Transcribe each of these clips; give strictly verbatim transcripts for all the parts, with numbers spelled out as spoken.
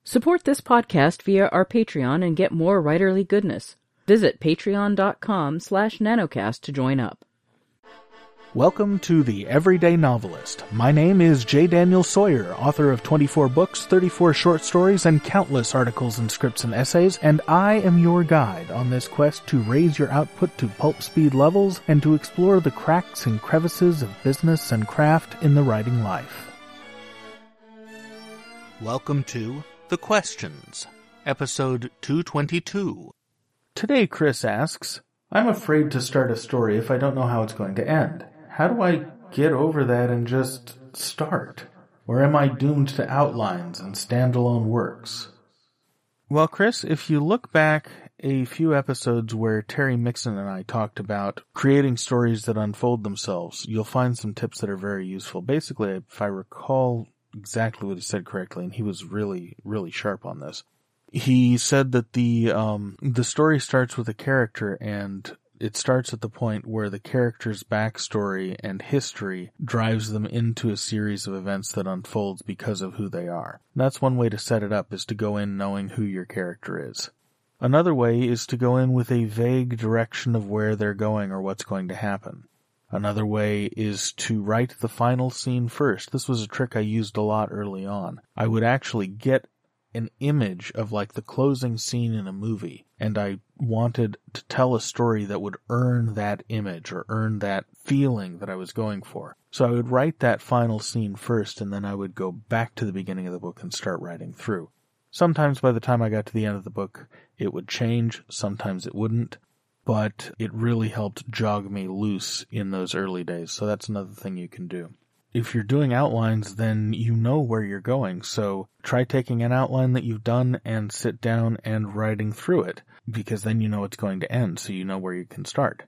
Support this podcast via our Patreon and get more writerly goodness. Visit patreon.com slash nanocast to join up. Welcome to The Everyday Novelist. My name is J. Daniel Sawyer, author of twenty-four books, thirty-four short stories, and countless articles and scripts and essays, and I am your guide on this quest to raise your output to pulp speed levels and to explore the cracks and crevices of business and craft in the writing life. Welcome to The Questions, episode two twenty-two. Today Chris asks, I'm afraid to start a story if I don't know how it's going to end. How do I get over that and just start? Or am I doomed to outlines and standalone works? Well, Chris, if you look back a few episodes where Terry Mixon and I talked about creating stories that unfold themselves, you'll find some tips that are very useful. Basically, if I recall exactly what he said correctly, and he was really, really sharp on this, he said that the um the story starts with a character, and it starts at the point where the character's backstory and history drives them into a series of events that unfolds because of who they are. That's one way to set it up, is to go in knowing who your character is. Another way is to go in with a vague direction of where they're going or what's going to happen. Another way is to write the final scene first. This was a trick I used a lot early on. I would actually get an image of like the closing scene in a movie, and I wanted to tell a story that would earn that image or earn that feeling that I was going for. So I would write that final scene first, and then I would go back to the beginning of the book and start writing through. Sometimes by the time I got to the end of the book, it would change. Sometimes it wouldn't. But it really helped jog me loose in those early days. So that's another thing you can do. If you're doing outlines, then you know where you're going. So try taking an outline that you've done and sit down and writing through it, because then you know it's going to end, so you know where you can start.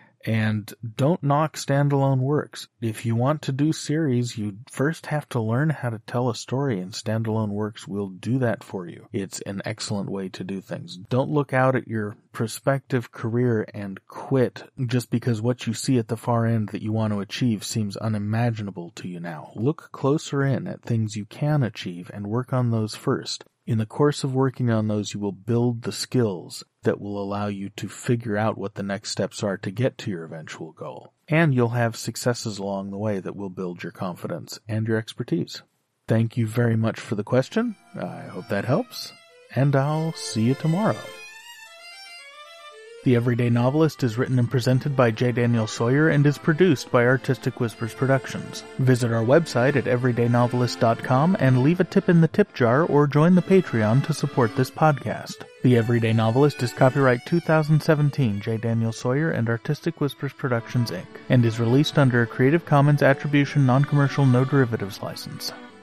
And don't knock standalone works. If you want to do series, you first have to learn how to tell a story, and standalone works will do that for you. It's an excellent way to do things. Don't look out at your prospective career and quit just because what you see at the far end that you want to achieve seems unimaginable to you now. Look closer in at things you can achieve and work on those first. In the course of working on those, you will build the skills that will allow you to figure out what the next steps are to get to your eventual goal. And you'll have successes along the way that will build your confidence and your expertise. Thank you very much for the question. I hope that helps, and I'll see you tomorrow. The Everyday Novelist is written and presented by J. Daniel Sawyer and is produced by Artistic Whispers Productions. Visit our website at everyday novelist dot com and leave a tip in the tip jar or join the Patreon to support this podcast. The Everyday Novelist is copyright two thousand seventeen J. Daniel Sawyer and Artistic Whispers Productions, Incorporated, and is released under a Creative Commons Attribution Non-Commercial No Derivatives license.